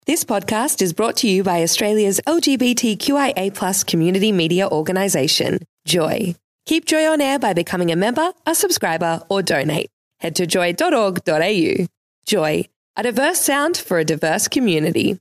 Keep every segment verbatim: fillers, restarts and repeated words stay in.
This podcast is brought to you by Australia's L G B T Q I A plus community media organisation, Joy. Keep Joy on air by becoming a member, a subscriber or donate. Head to joy dot org dot a u. Joy, a diverse sound for a diverse community.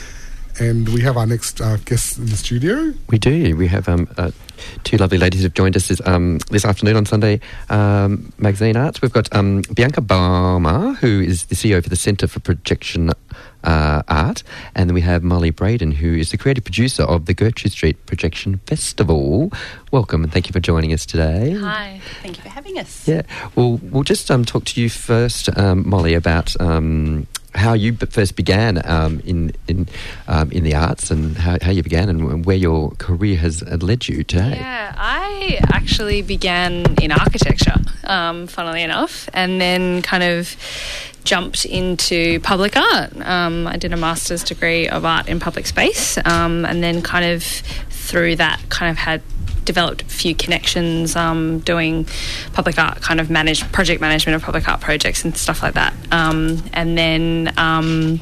And we have our next uh, guest in the studio. We do. We have um, uh, two lovely ladies who have joined us this, um, this afternoon on Sunday um, Magazine Arts. We've got um, Bianca Balmer, who is the C E O for the Centre for Projection uh, Art, and then we have Molly Braden, who is the creative producer of the Gertrude Street Projection Festival. Welcome and thank you for joining us today. Hi, thank you for having us. Yeah, well, we'll just um, talk to you first, um, Molly, about Um, how you first began um, in in um, in the arts and how, how you began and where your career has led you today. Yeah, I actually began in architecture, um, funnily enough, and then kind of jumped into public art. Um, I did a master's degree of art in public space, um, and then kind of through that kind of had developed a few connections um, doing public art, kind of managed project management of public art projects and stuff like that. Um, and then um,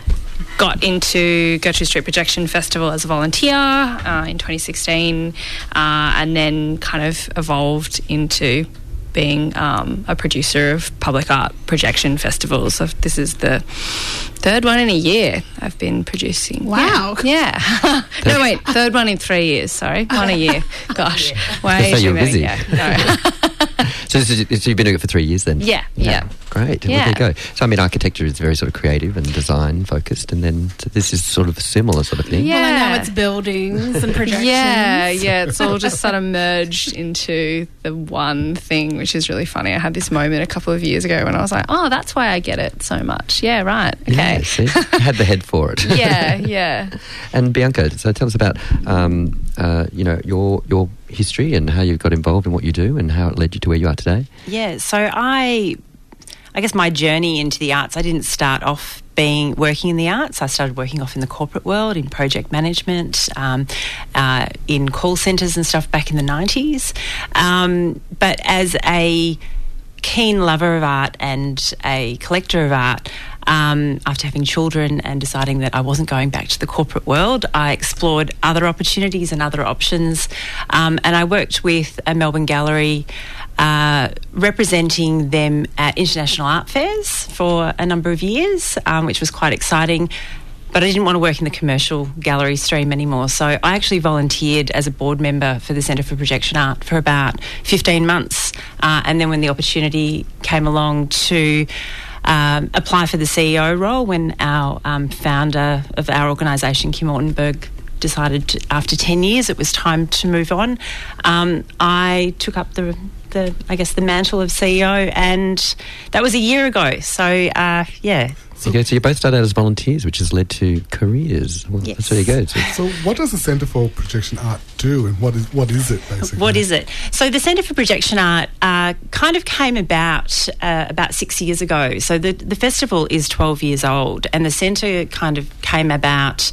got into Gertrude Street Projection Festival as a volunteer uh, in twenty sixteen, uh, and then kind of evolved into being um, a producer of public art projection festivals. So this is the third one in a year I've been producing. Wow. Yeah. yeah. no, wait, third one in three years, sorry. One a year. Gosh. Way so too you're many. busy. Yeah, no. so, this is, so you've been doing it for three years then? Yeah, yeah. yeah. Great. Yeah. There you go. So, I mean, architecture is very sort of creative and design focused, and then so this is sort of a similar sort of thing. Yeah. Well, I know it's buildings and projections. Yeah, yeah. It's all just sort of merged into the one thing, which is really funny. I had this moment a couple of years ago when I was like, oh, that's why I get it so much. Yeah, right. Okay. Yeah, see? You had the head for it. yeah, yeah. And Bianca, so tell us about, um, uh, you know, your your history and how you got involved in what you do and how it led you to where you are today. Yeah, so I, I guess my journey into the arts, I didn't start off being working in the arts. I started working off in the corporate world, in project management, um, uh, in call centres and stuff back in the nineties. Um, but as a keen lover of art and a collector of art, Um, after having children and deciding that I wasn't going back to the corporate world, I explored other opportunities and other options, um, and I worked with a Melbourne gallery uh, representing them at international art fairs for a number of years, um, which was quite exciting. But I didn't want to work in the commercial gallery stream anymore. So I actually volunteered as a board member for the Centre for Projection Art for about fifteen months. Uh, and then when the opportunity came along to um, apply for the C E O role, when our um, founder of our organisation, Kim Ortenberg, decided to, after ten years it was time to move on, um, I took up the, the, I guess, the mantle of C E O, and that was a year ago. So, uh, yeah. Okay, so you both started out as volunteers, which has led to careers. Well, yes. That's where you go. So, So what does the Centre for Projection Art do, and what is what is it, basically? What is it? So the Centre for Projection Art uh, kind of came about uh, about six years ago. So the, the festival is twelve years old, and the centre kind of came about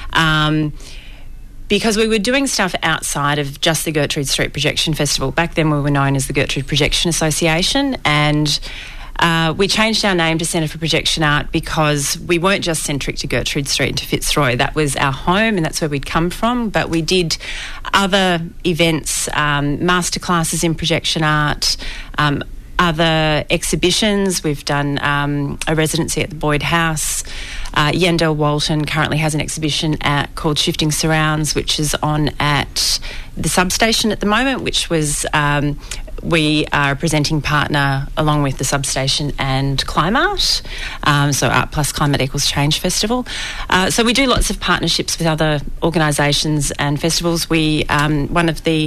um, because we were doing stuff outside of just the Gertrude Street Projection Festival. Back then we were known as the Gertrude Projection Association, and Uh, we changed our name to Centre for Projection Art because we weren't just centric to Gertrude Street and to Fitzroy. That was our home and that's where we'd come from. But we did other events, um, masterclasses in projection art, um, other exhibitions. We've done um, a residency at the Boyd House. Uh, Yandel Walton currently has an exhibition at, called Shifting Surrounds, which is on at the substation at the moment, which was... Um, we are a presenting partner along with the substation and Climart, um, so Art Plus Climate Equals Change Festival. Uh, so we do lots of partnerships with other organisations and festivals. We um, one of the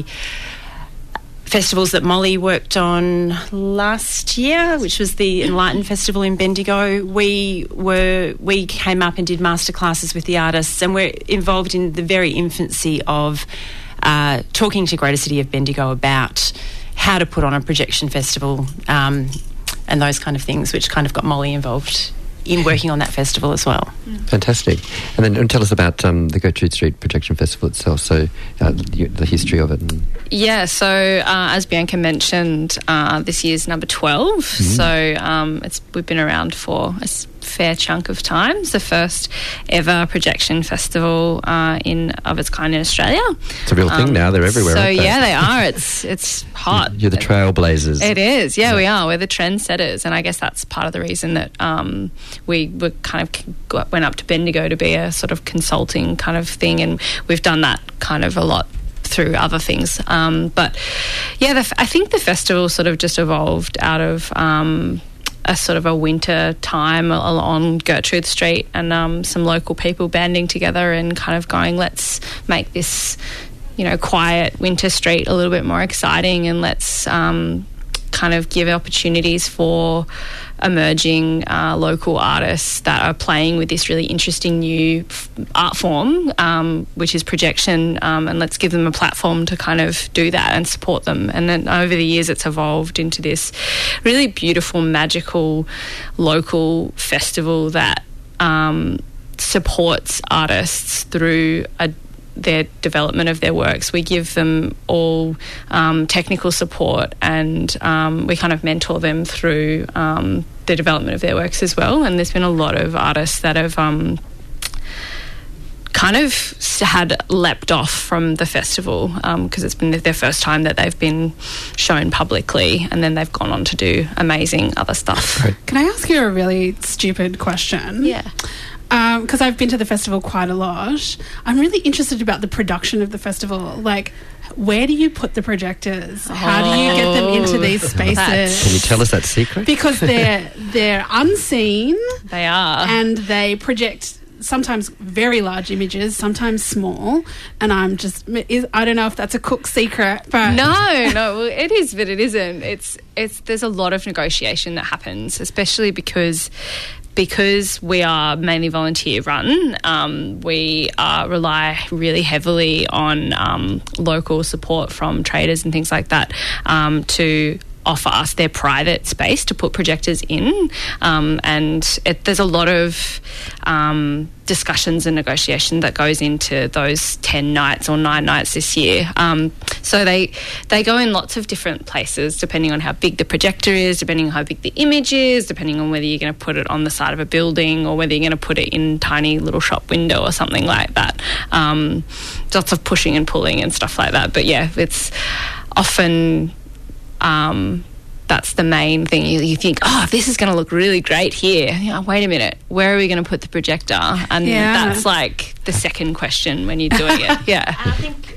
festivals that Molly worked on last year, which was the Enlighten Festival in Bendigo, we were we came up and did masterclasses with the artists, and we're involved in the very infancy of uh, talking to Greater City of Bendigo about how to put on a projection festival um, and those kind of things, which kind of got Molly involved in working on that festival as well. Fantastic. And then and tell us about um, the Gertrude Street Projection Festival itself, so uh, the, the history of it. And Yeah, so uh, as Bianca mentioned, uh, this year's number twelve. Mm-hmm. So um, it's we've been around for fair chunk of time. It's the first ever projection festival uh, in of its kind in Australia. It's a real thing um, now. They're everywhere. So aren't they? yeah, they are. It's it's hot. You're the trailblazers. It is. Yeah, yeah, we are. We're the trendsetters, and I guess that's part of the reason that um, we were kind of got, went up to Bendigo to be a sort of consulting kind of thing, and we've done that kind of a lot through other things. Um, but yeah, the, I think the festival sort of just evolved out of um, a sort of a winter time on Gertrude Street, and um, some local people banding together and kind of going, let's make this, you know, quiet winter street a little bit more exciting, and let's um, kind of give opportunities for emerging uh, local artists that are playing with this really interesting new f- art form, um, which is projection, um, and let's give them a platform to kind of do that and support them. And then over the years it's evolved into this really beautiful, magical local festival that um, supports artists through a their development of their works. We give them all um, technical support, and um, we kind of mentor them through um, the development of their works as well. And there's been a lot of artists that have um, kind of had leapt off from the festival because um, it's been their first time that they've been shown publicly, and then they've gone on to do amazing other stuff. Can I ask you a really stupid question? Yeah. Because um, I've been to the festival quite a lot. I'm really interested about the production of the festival. Like, where do you put the projectors? How do you get them into these spaces? That's- Can you tell us that secret? Because they're they're unseen. They are. And they project sometimes very large images, sometimes small. And I'm just, I don't know if that's a cook's secret, but no, no, it is, but it isn't. It's it's there's a lot of negotiation that happens, especially because. Because we are mainly volunteer run, um, we uh, rely really heavily on um, local support from traders and things like that um, to offer us their private space to put projectors in, um, and it, there's a lot of um, discussions and negotiation that goes into those ten nights or nine nights this year. Um, so they they go in lots of different places depending on how big the projector is, depending on how big the image is, depending on whether you're going to put it on the side of a building or whether you're going to put it in tiny little shop window or something like that. Um, lots of pushing and pulling and stuff like that. But yeah, it's often... Um, that's the main thing. You, you think, oh, this is going to look really great here. You know, wait a minute, where are we going to put the projector? And yeah. that's like the second question when you're doing it. Yeah. And I think,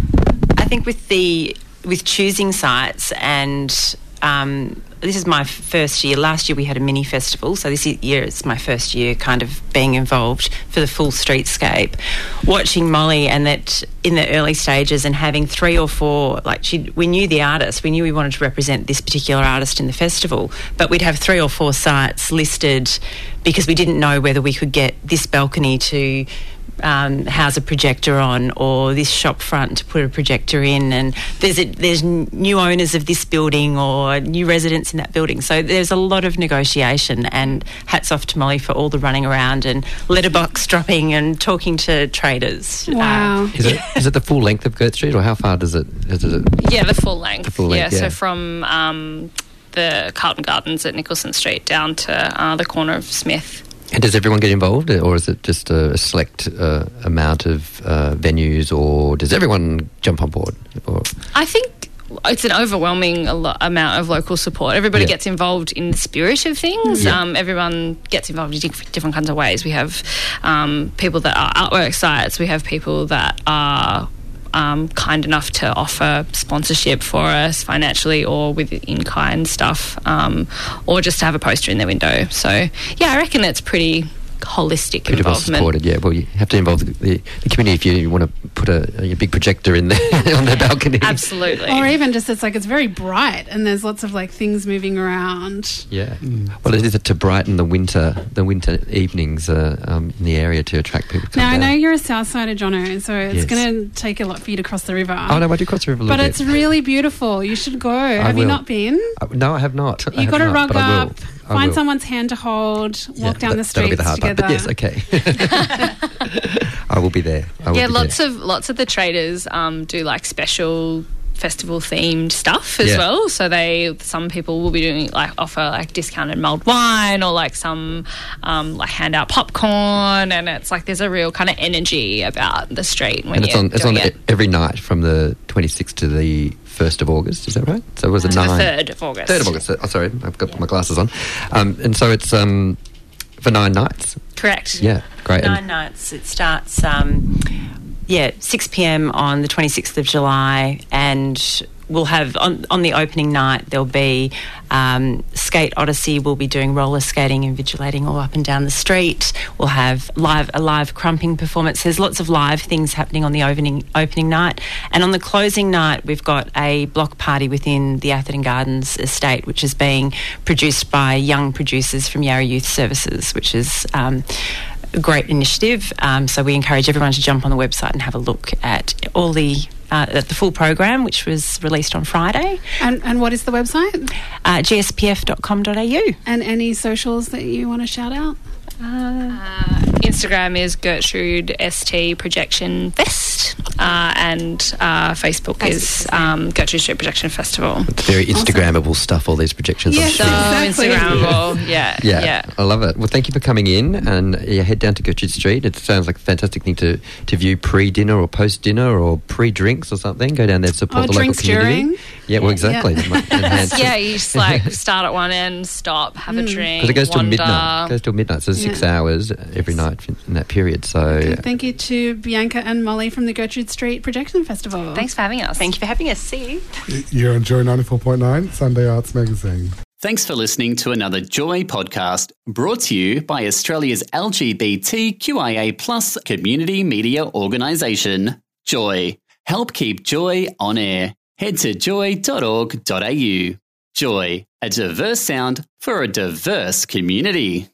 I think with the with choosing sites, and um, this is my first year. Last year we had a mini festival, so this year it's my first year kind of being involved for the full streetscape. Watching Molly and that in the early stages and having three or four, like she, we knew the artist, we knew we wanted to represent this particular artist in the festival, but we'd have three or four sites listed because we didn't know whether we could get this balcony to Um, house a projector on, or this shop front to put a projector in, and there's a, there's new owners of this building or new residents in that building. So there's a lot of negotiation, and hats off to Molly for all the running around and letterbox dropping and talking to traders. Wow. Uh, Is it is it the full length of Gert Street, or how far does it? Is it Yeah, the full length. The full length, yeah, yeah. so from um, the Carlton Gardens at Nicholson Street down to uh, the corner of Smith. And does everyone get involved, or is it just a, a select uh, amount of uh, venues, or does everyone jump on board? Or I think it's an overwhelming a lo- amount of local support. Everybody Yeah. gets involved in the spirit of things. Yeah. Um, everyone gets involved in diff- different kinds of ways. We have um, people that are artwork sites. We have people that are Um, kind enough to offer sponsorship for us financially or with in-kind stuff, um, or just to have a poster in their window. So, yeah, I reckon it's pretty holistic pretty well involvement. supported, yeah. Well, you have to involve the, the, the community if you, you want to put a, a big projector in there on their balcony. Absolutely. Or even just, it's like, it's very bright and there's lots of like things moving around. Yeah. Well, it is to brighten the winter the winter evenings uh, um, in the area to attract people to come Now, I down. know you're a Southsider, Jono, so it's Yes. going to take a lot for you to cross the river. Oh, no, I do cross the river a little But bit. it's really beautiful. You should go. Have you will. not been? Uh, no, I have not. I You have got to not, rug but I will. up, I find will. someone's hand to hold, walk Yeah, down that- the that'll be streets the hard together. part. But yes, okay. I will be there. I will Yeah, be lots there. of lots of the traders um, do like special festival themed stuff as Yeah. well. So they, some people will be doing like offer like discounted mulled wine, or like some um, like hand out popcorn, and it's like there's a real kind of energy about the street when And it's you're on it's doing on it. e- every night from the twenty-sixth to the first of August. Is that right? So was it To the nine? third of August. Third of August. Oh, sorry, I've got my glasses on. Um, and so it's um, for nine nights. Correct. Yeah, great. Nine And nights. It starts, um, yeah, six p.m. on the twenty-sixth of July, and we'll have on, on the opening night there'll be um, Skate Odyssey. We'll be doing roller skating and vigilating all up and down the street. We'll have live a live crumping performance. There's lots of live things happening on the opening opening night, and on the closing night we've got a block party within the Atherton Gardens estate, which is being produced by young producers from Yarra Youth Services, which is um, a great initiative. Um, so we encourage everyone to jump on the website and have a look at all the uh, at the full program, which was released on Friday. And, and what is the website? Uh, g s p f dot com dot a u. And any socials that you want to shout out? Uh, Instagram is Gertrude S T Projection Fest, uh, and uh, Facebook is um, Gertrude Street Projection Festival. it's very Instagrammable stuff, all these projections. Yes, I'm So sure. Exactly. Instagrammable, yeah, Yeah, yeah. I love it. Well, thank you for coming in, and yeah, head down to Gertrude Street. It sounds like a fantastic thing to, to view pre-dinner or post-dinner or pre-drinks or something. Go down there, support Or the local drinks community. during. Yeah, well, exactly. Yeah. That might enhance Yeah, it. you just like start at one end, stop, have a drink. Because it goes till wander. midnight. It goes till midnight, so six Yeah. hours every night in that period. So Okay, thank you to Bianca and Molly from the Gertrude Street Projection Festival. Thanks for having us. Thank you for having us. See you. You're on Joy ninety-four point nine, Sunday Arts Magazine. Thanks for listening to another Joy podcast brought to you by Australia's L G B T Q I A plus community media organisation, Joy. Help keep Joy on air. Head to joy dot org dot a u. Joy, a diverse sound for a diverse community.